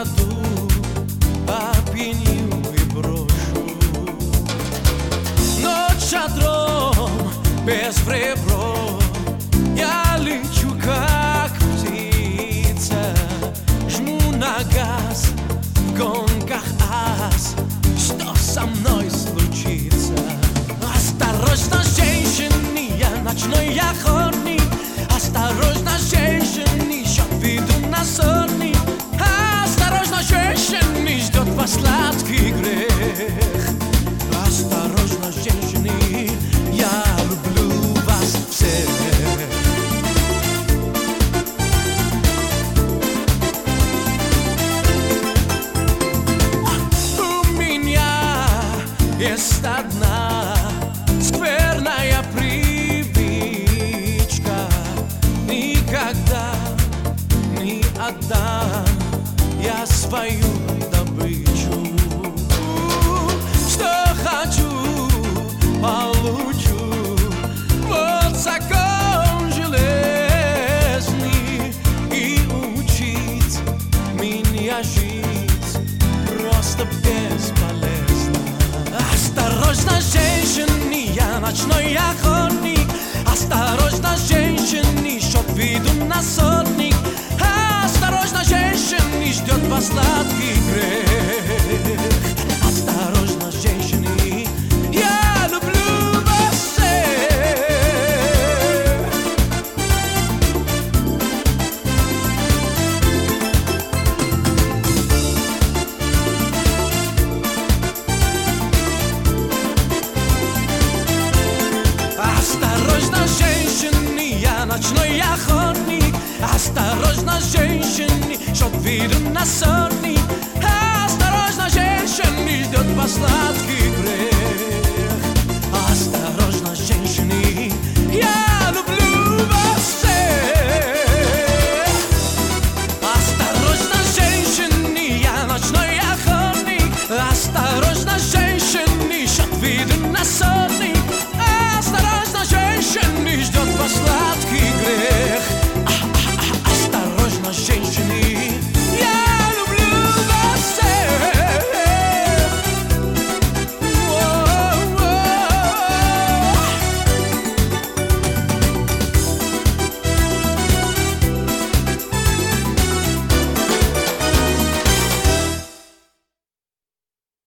украду, опьяню и брошу. Ночь шатром без ребро, я лечу как птица, жму на газ в гонках ас. Что со мной случится? Осторожно, женщины, я ночной охотник. Осторожно, женщины, счет веду на сотни. Осторожно, женщины, ждет вас сладкий грех. Осторожно, женщины, я люблю вас всех. У меня есть одна скверная привычка: никогда не отдам я свою добычу. Что хочу, получу. Вот закон железный, и учить меня жить просто бесполезно. Осторожно, женщины, я ночной охотник. Осторожно, женщины, счет веду на сотник. Осторожно, женщины, ждет вас сладкий грех. Осторожно, женщины, я люблю вас всех. Осторожно, женщины, я ночной охотник. Осторожно, женщины, счет веду на сотни. Осторожно, женщины, ждет вас сладкий грех.